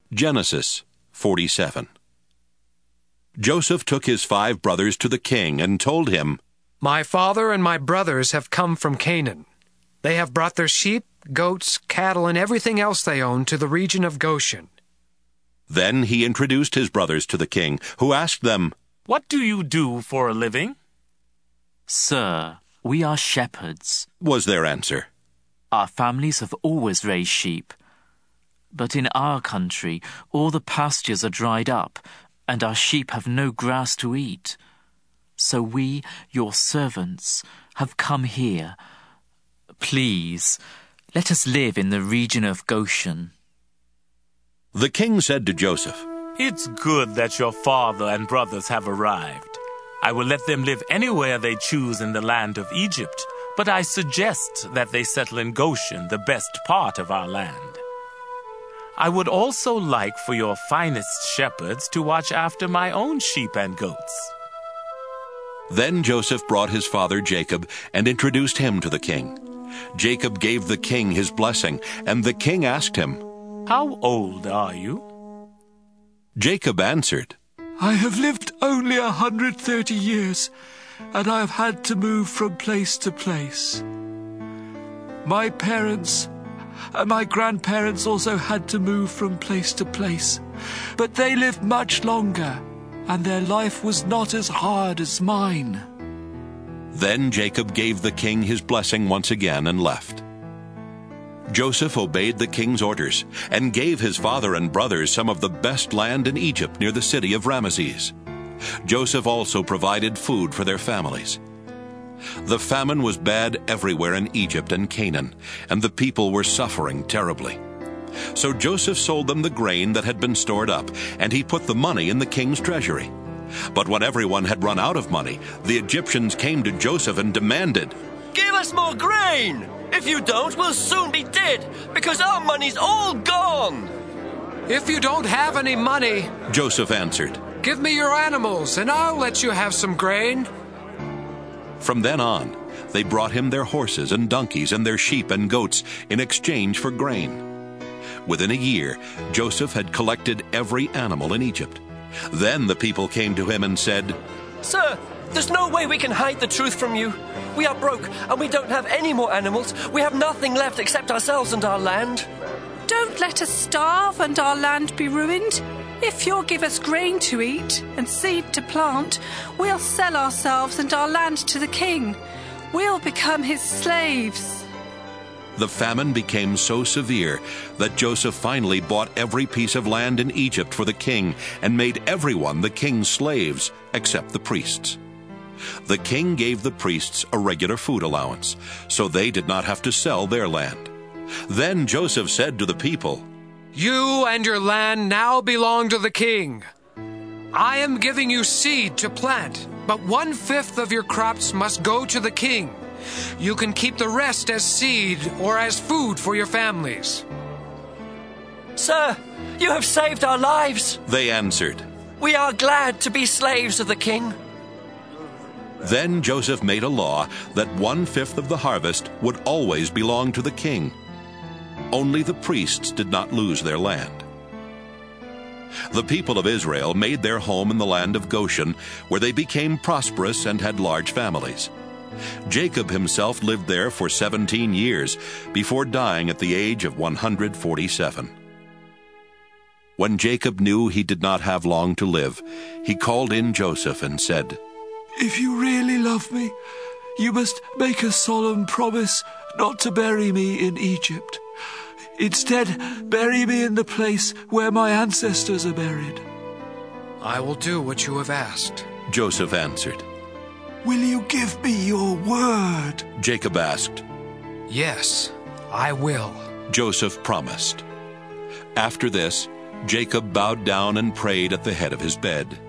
Genesis 47. Joseph took his 5 brothers to the king and told him, "My father and my brothers have come from Canaan. They have brought their sheep, goats, cattle, and everything else they own to the region of Goshen." Then he introduced his brothers to the king, who asked them, "What do you do for a living?" "Sir, we are shepherds," was their answer. "Our families have always raised sheep. But in our country, all the pastures are dried up, and our sheep have no grass to eat. So we, your servants, have come here. Please, let us live in the region of Goshen." The king said to Joseph, "It's good that your father and brothers have arrived. I will let them live anywhere they choose in the land of Egypt, but I suggest that they settle in Goshen, the best part of our land. I would also like for your finest shepherds to watch after my own sheep and goats." Then Joseph brought his father Jacob and introduced him to the king. Jacob gave the king his blessing, and the king asked him, "How old are you?" Jacob answered, "I have lived only 130 years, and I have had to move from place to place. My parents and my grandparents also had to move from place to place, but they lived much longer, and their life was not as hard as mine." Then Jacob gave the king his blessing once again and left. Joseph obeyed the king's orders and gave his father and brothers some of the best land in Egypt near the city of Ramesses. Joseph also provided food for their families. The famine was bad everywhere in Egypt and Canaan, and the people were suffering terribly. So Joseph sold them the grain that had been stored up, and he put the money in the king's treasury. But when everyone had run out of money, the Egyptians came to Joseph and demanded, "Give us more grain! If you don't, we'll soon be dead, because our money's all gone!" "If you don't have any money," Joseph answered, "give me your animals, and I'll let you have some grain." From then on, they brought him their horses and donkeys and their sheep and goats in exchange for grain. Within a year, Joseph had collected every animal in Egypt. Then the people came to him and said, "Sir, there's no way we can hide the truth from you. We are broke, and we don't have any more animals. We have nothing left except ourselves and our land." "Don't let us starve and our land be ruined. If you'll give us grain to eat and seed to plant, we'll sell ourselves and our land to the king. We'll become his slaves." The famine became so severe that Joseph finally bought every piece of land in Egypt for the king and made everyone the king's slaves except the priests. The king gave the priests a regular food allowance, so they did not have to sell their land. Then Joseph said to the people, "You and your land now belong to the king. I am giving you seed to plant, but 1/5 of your crops must go to the king. You can keep the rest as seed or as food for your families." "Sir, you have saved our lives," they answered. "We are glad to be slaves of the king." Then Joseph made a law that 1/5 of the harvest would always belong to the king. Only the priests did not lose their land. The people of Israel made their home in the land of Goshen, where they became prosperous and had large families. Jacob himself lived there for 17 years before dying at the age of 147. When Jacob knew he did not have long to live, he called in Joseph and said, "If you really love me, you must make a solemn promise not to bury me in Egypt. Instead, bury me in the place where my ancestors are buried." "I will do what you have asked," Joseph answered. "Will you give me your word?" Jacob asked. "Yes, I will," Joseph promised. After this, Jacob bowed down and prayed at the head of his bed.